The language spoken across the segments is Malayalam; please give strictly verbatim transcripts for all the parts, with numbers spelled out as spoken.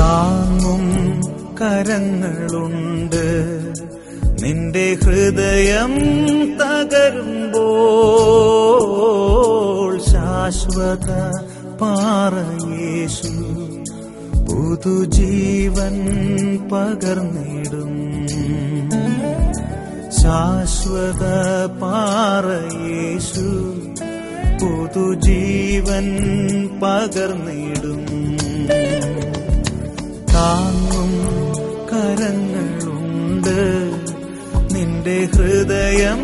താങ്ങും കരങ്ങളുണ്ട്. നിന്റെ ഹൃദയം തകരുമ്പോൾ ശാശ്വത പാറ യേശു പുതുജീവൻ പകർന്നിടും. ശാശ്വത പാറ യേശു പുതുജീവൻ പകർന്നിടും. താങ്ങും കരങ്ങളുണ്ട്. നിന്റെ ഹൃദയം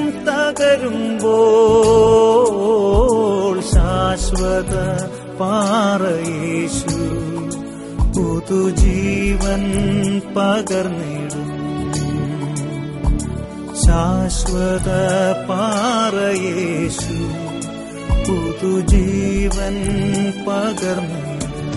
തകരുമ്പോൾ ശാശ്വത പാറ യേശു പുതുജീവൻ പകർന്നിടും. ശാശ്വത പാറ യേശു പുതുജീവൻ പകർന്നിടും.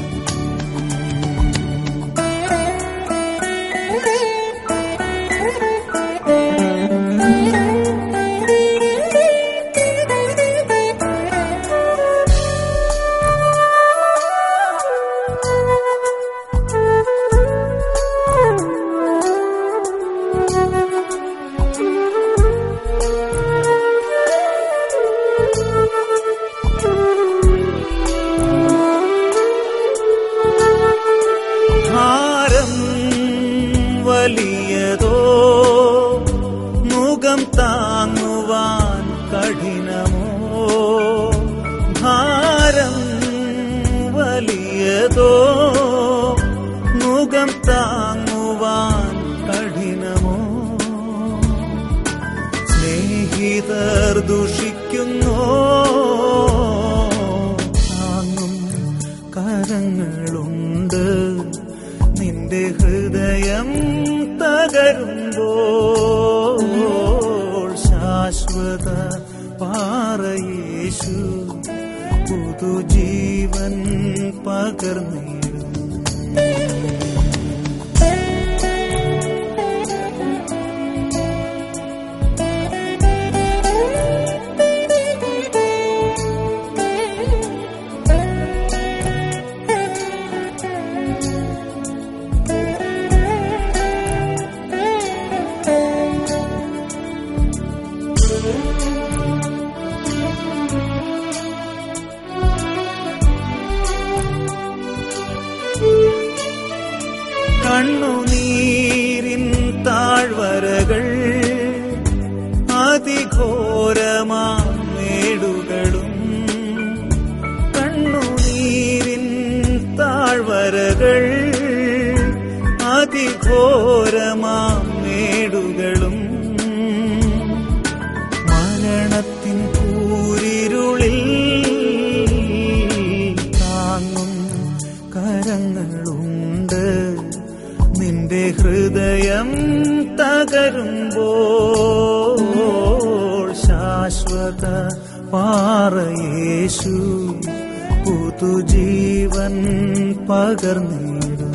വലിയതോ മുഖം താങ്ങുവാൻ കഠിനമോ? ഭാരം വലിയതോ മുഖം താങ്ങുവാൻ കഠിനമോ? സ്നേഹിതർ ദുഷിക്കുന്നോ? താങ്ങും കരങ്ങളുണ്ട്. നിന്റെ ഹൃദയം തകരുമ്പോൾ ശാശ്വത പാറ യേശു പുതുജീവൻ പകർന്നിടും. കണ്ണുനീരിൻ താഴ്വരകൾ അതിഘോരമാം മേടുകളും. കണ്ണുനീരിൻ താഴ്വരകൾ അതിഘോരമാം മേടുകളും. മരണത്തിൻ കൂരിരുളിൽ താങ്ങും കരങ്ങളുണ്ട്. നിന്റെ ഹൃദയം തകരുമ്പോൾ ശാശ്വത പാറ യേശു പുതുജീവൻ പകർന്നിടും.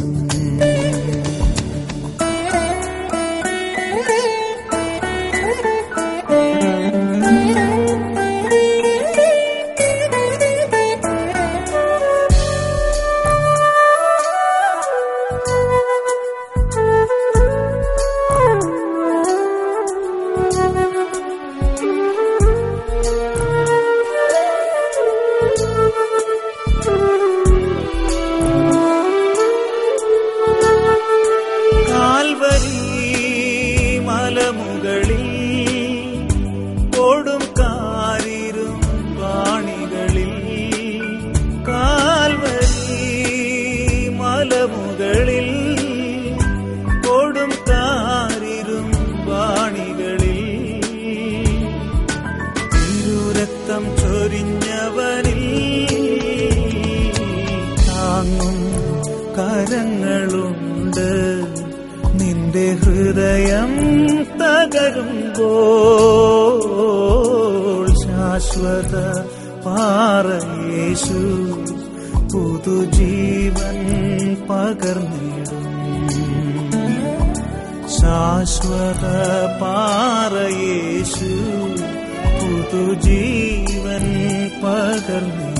മലമുകളിൽ കൊടും കാരിരും വാണികളിൽ. കാൽവരി മലമുകളിൽ കൊടും കാരിരും വാണികളിൽ. തിരുരക്തം ചൊരിഞ്ഞവനിൽ താങ്ങും കരങ്ങളുണ്ട്. നിന്റെ ഹൃദയം തകരുമ്പോൾ ശാശ്വത പാറ യേശു പുതുജീവൻ പകർന്നിടും. ശാശ്വത പാറ യേശു പുതുജീവൻ പകർന്നിടും.